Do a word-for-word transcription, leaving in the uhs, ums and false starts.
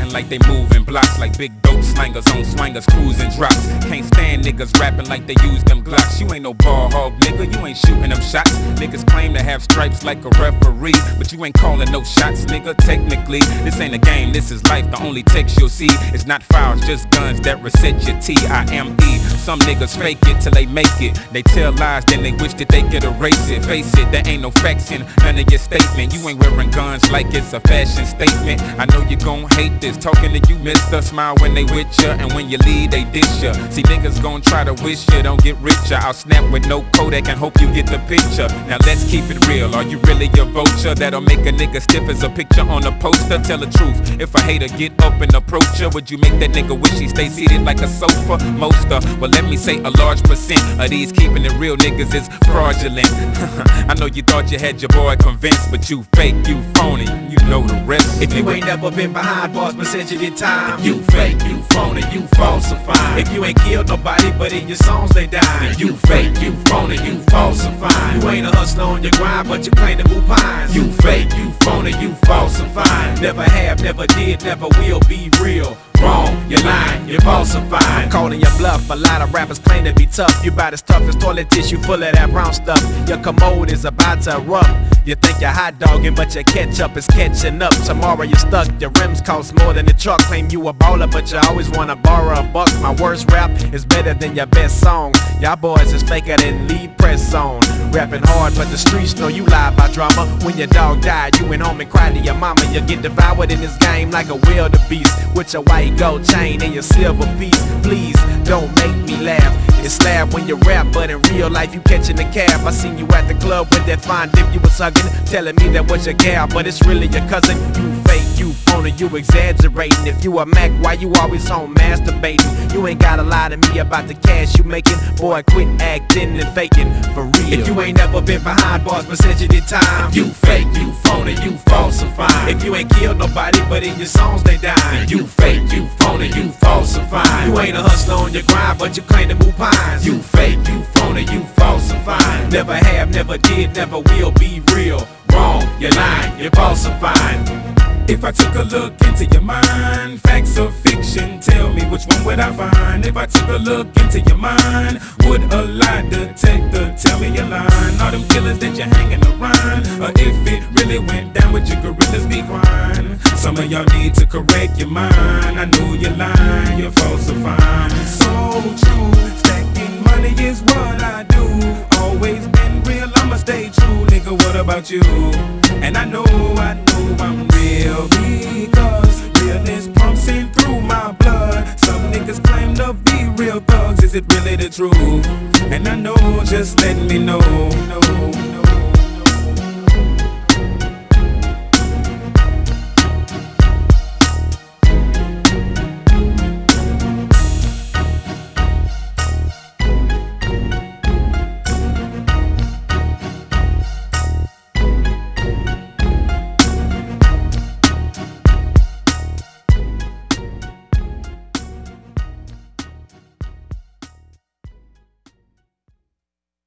rapping like they moving blocks, like big dope slangers on swangers cruising drops. Can't stand niggas rapping like they use them Glocks. You ain't no ball hog, nigga, you ain't shooting them shots. Niggas claim to have stripes like a referee, but you ain't calling no shots, nigga. Technically, this ain't a game, this is life. The only text you'll see is not files, just guns that reset your T I M E. Some niggas fake it till they make it. They tell lies, then they wish that they could erase it. Face it, there ain't no facts in none of your statement. You ain't wearing guns like it's a fashion statement. I know you gon' hate this, talking to you, mister. Smile when they with ya, and when you leave, they dish ya. See, niggas gon' try to wish ya don't get richer. I'll snap with no Kodak and hope you get the picture. Now let's keep it real. Are you really a vulture that'll make a nigga stiff as a picture on a poster? Tell the truth. If a hater get up and approach ya, would you make that nigga wish he stay seated like a sofa? Most of, well, let me say a large percent of these keeping it real niggas is fraudulent. I know you thought you had your boy convinced, but you fake, you phony, you know the rest. If you ain't never been behind bars but said you did time, you fake, you phony, you falsify. If you ain't killed nobody but in your songs they die, you fake, you phony, you falsify. You ain't a hustler on your grind but you claim to move pines, you fake, you phony, you falsify. Never have, never did, never will be real. Wrong, you're lying, you're falsifying. Calling your bluff, a lot of rappers claim to be tough. You about as tough as toilet tissue full of that brown stuff. Your commode is about to erupt. You think you're hot dogging, but your ketchup is catching up. Tomorrow you're stuck, your rims cost more than the truck. Claim you a baller, but you always wanna borrow a buck. My worst rap is better than your best song. Y'all boys is faker than lead press on. Rapping hard, but the streets know you lie about drama. When your dog died, you went home and cried to your mama. You get devoured in this game like a wildebeest, with your white gold chain and your silver piece. Please don't make me laugh. It's slab when you rap, but in real life you catching the cab. I seen you at the club with that fine dip you was hugging, telling me that was your gal, but it's really your cousin. You fake, you phony, you exaggerating. If you a Mac, why you always home masturbating? You ain't gotta lie to me about the cash you making. Boy, quit acting and faking for real. If you ain't never been behind bars but said you did time, you fake, you phony, you falsify. If you ain't killed nobody but in your songs they die, you fake, you phony, you falsify. You ain't a hustler on your grind but you claim to move pines, you fake, you phony, you falsify. Never have, never did, never will be real. Wrong, you're lying, you're falsifying. If I took a look into your mind, facts or fiction, tell me which one would I find? If I took a look into your mind, would a lie detector tell me you're lying? All them killers that you're hanging around, or if it really went down with your gorillas be crying? Some of y'all need to correct your mind. I know you're lying, you're falsifying. So true, stacking money is what I do. Always been real, I'ma stay true, nigga. What about you? And I know, I know I'm real, because realness pumping through my blood. Some niggas claim to be real thugs, is it really the truth? And I know, just let me know, know.